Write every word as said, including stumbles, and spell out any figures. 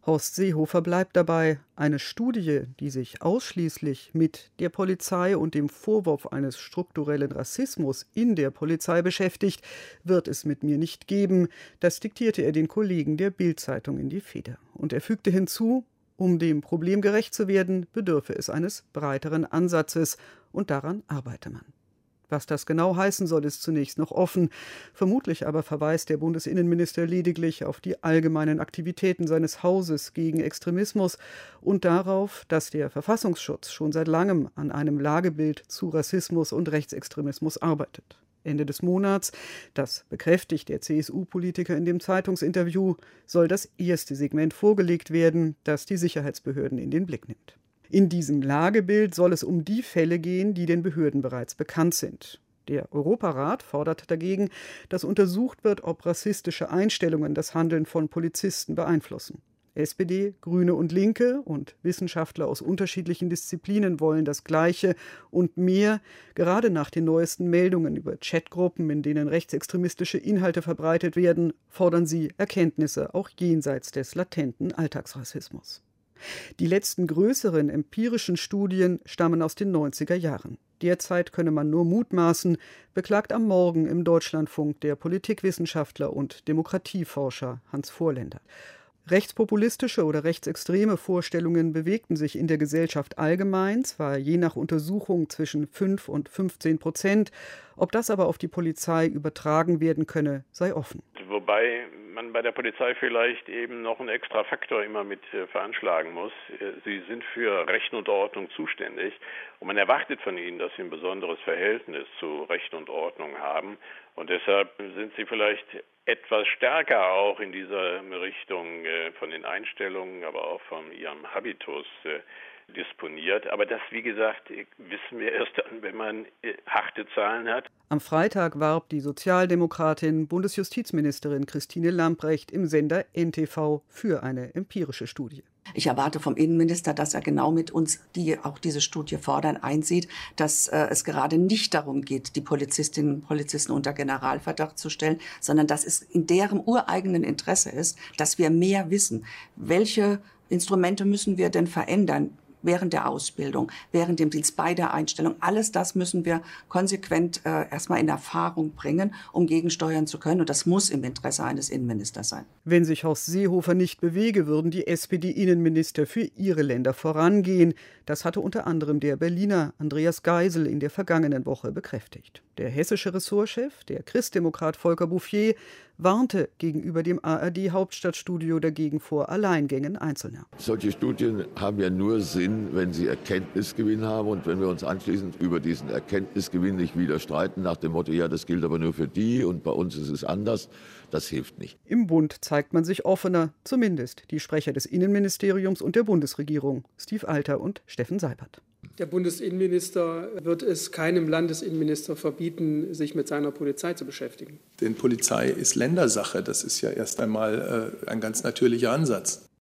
Horst Seehofer bleibt dabei, eine Studie, die sich ausschließlich mit der Polizei und dem Vorwurf eines strukturellen Rassismus in der Polizei beschäftigt, wird es mit mir nicht geben. Das diktierte er den Kollegen der Bild-Zeitung in die Feder. Und er fügte hinzu, um dem Problem gerecht zu werden, bedürfe es eines breiteren Ansatzes, und daran arbeite man. Was das genau heißen soll, ist zunächst noch offen. Vermutlich aber verweist der Bundesinnenminister lediglich auf die allgemeinen Aktivitäten seines Hauses gegen Extremismus und darauf, dass der Verfassungsschutz schon seit langem an einem Lagebild zu Rassismus und Rechtsextremismus arbeitet. Ende des Monats, das bekräftigt der C S U-Politiker in dem Zeitungsinterview, soll das erste Segment vorgelegt werden, das die Sicherheitsbehörden in den Blick nimmt. In diesem Lagebild soll es um die Fälle gehen, die den Behörden bereits bekannt sind. Der Europarat fordert dagegen, dass untersucht wird, ob rassistische Einstellungen das Handeln von Polizisten beeinflussen. S P D, Grüne und Linke und Wissenschaftler aus unterschiedlichen Disziplinen wollen das Gleiche und mehr. Gerade nach den neuesten Meldungen über Chatgruppen, in denen rechtsextremistische Inhalte verbreitet werden, fordern sie Erkenntnisse auch jenseits des latenten Alltagsrassismus. Die letzten größeren empirischen Studien stammen aus den neunziger Jahren. Derzeit könne man nur mutmaßen, beklagt am Morgen im Deutschlandfunk der Politikwissenschaftler und Demokratieforscher Hans Vorländer. Rechtspopulistische oder rechtsextreme Vorstellungen bewegten sich in der Gesellschaft allgemein, zwar je nach Untersuchung zwischen fünf und fünfzehn Prozent. Ob das aber auf die Polizei übertragen werden könne, sei offen. Wobei man bei der Polizei vielleicht eben noch einen extra Faktor immer mit äh, veranschlagen muss. Sie sind für Recht und Ordnung zuständig und man erwartet von ihnen, dass sie ein besonderes Verhältnis zu Recht und Ordnung haben. Und deshalb sind sie vielleicht etwas stärker auch in dieser Richtung äh, von den Einstellungen, aber auch von ihrem Habitus äh, disponiert. Aber das, wie gesagt, wissen wir erst dann, wenn man äh, harte Zahlen hat. Am Freitag warb die Sozialdemokratin Bundesjustizministerin Christine Lambrecht im Sender N T V für eine empirische Studie. Ich erwarte vom Innenminister, dass er genau mit uns, die auch diese Studie fordern, einsieht, dass äh, es gerade nicht darum geht, die Polizistinnen und Polizisten unter Generalverdacht zu stellen, sondern dass es in deren ureigenen Interesse ist, dass wir mehr wissen. Welche Instrumente müssen wir denn verändern? Während der Ausbildung, während dem Dienst, bei der Einstellung. Alles das müssen wir konsequent äh, erstmal in Erfahrung bringen, um gegensteuern zu können. Und das muss im Interesse eines Innenministers sein. Wenn sich Horst Seehofer nicht bewege, würden die S P D-Innenminister für ihre Länder vorangehen. Das hatte unter anderem der Berliner Andreas Geisel in der vergangenen Woche bekräftigt. Der hessische Ressortchef, der Christdemokrat Volker Bouffier, warnte gegenüber dem A R D-Hauptstadtstudio dagegen vor Alleingängen Einzelner. Solche Studien haben ja nur Sinn, wenn sie Erkenntnisgewinn haben und wenn wir uns anschließend über diesen Erkenntnisgewinn nicht wieder streiten, nach dem Motto, ja, das gilt aber nur für die und bei uns ist es anders, das hilft nicht. Im Bund zeigt man sich offener, zumindest die Sprecher des Innenministeriums und der Bundesregierung, Steve Alter und Steffen Seibert. Der Bundesinnenminister wird es keinem Landesinnenminister verbieten, sich mit seiner Polizei zu beschäftigen. Denn Polizei ist Ländersache. Das ist ja erst einmal äh, ein ganz natürlicher Ansatz.